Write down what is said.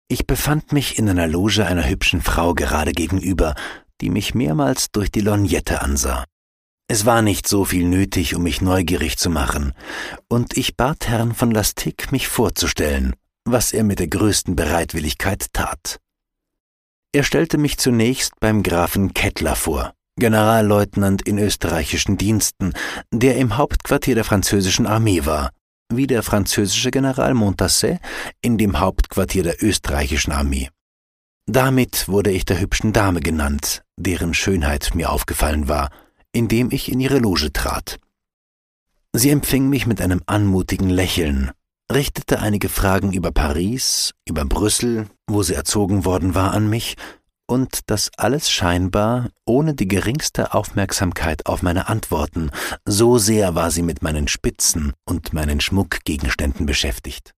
Ich befand mich in einer Loge einer hübschen Frau gerade gegenüber, die mich mehrmals durch die Lorgnette ansah. Es war nicht so viel nötig, um mich neugierig zu machen, und ich bat Herrn von Lastic, mich vorzustellen, was er mit der größten Bereitwilligkeit tat. Er stellte mich zunächst beim Grafen Kettler vor, Generalleutnant in österreichischen Diensten, der im Hauptquartier der französischen Armee war, wie der französische General Montasset in dem Hauptquartier der österreichischen Armee. Damit wurde ich der hübschen Dame genannt, deren Schönheit mir aufgefallen war, indem ich in ihre Loge trat. Sie empfing mich mit einem anmutigen Lächeln, richtete einige Fragen über Paris, über Brüssel, wo sie erzogen worden war, an mich, und das alles scheinbar ohne die geringste Aufmerksamkeit auf meine Antworten, so sehr war sie mit meinen Spitzen und meinen Schmuckgegenständen beschäftigt.